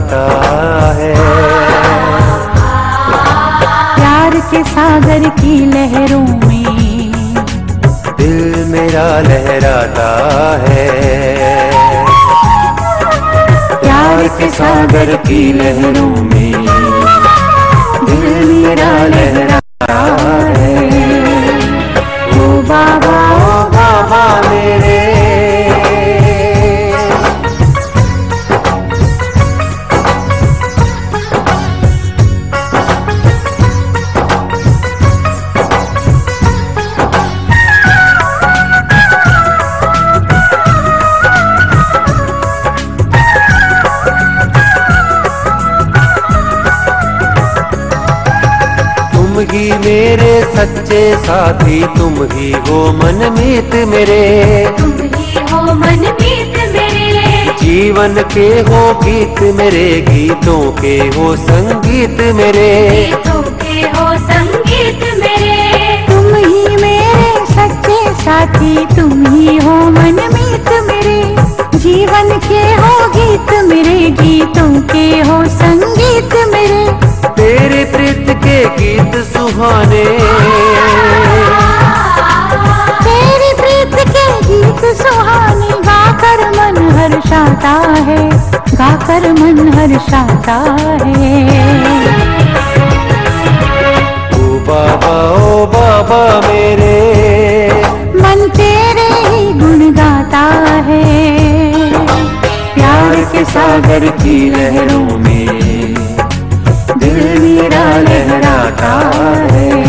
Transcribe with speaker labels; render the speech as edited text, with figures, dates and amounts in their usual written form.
Speaker 1: लहराता है।
Speaker 2: प्यार के सागर की लहरों में
Speaker 1: दिल मेरा लहराता है। प्यार के सागर की लहरों में दिल मेरा लहराता है।
Speaker 2: ओ बाबा
Speaker 1: मेरे तुम ही मेरे सच्चे साथी, तुम ही हो मनमीत मेरे,
Speaker 2: तुम ही हो मनमीत मेरे।
Speaker 1: जीवन के हो गीत मेरे, गीतों के हो संगीत मेरे,
Speaker 2: गीतों के हो संगीत मेरे। तुम ही मेरे सच्चे साथी, तुम ही हो मनमीत मेरे, जीवन के हो गीत मेरे, गीतों के हो संगीत मेरे।
Speaker 1: तेरे प्रीत के गीत सुहाने,
Speaker 2: तेरी प्रीत के गीत सुहाने, गाकर मन हर्षाता है, गाकर मन हर्षाता है।
Speaker 1: ओ बाबा मेरे,
Speaker 2: मन तेरे ही गुण गाता है।
Speaker 1: प्यार के सागर की लहरों में दिल मेरा लहराता है।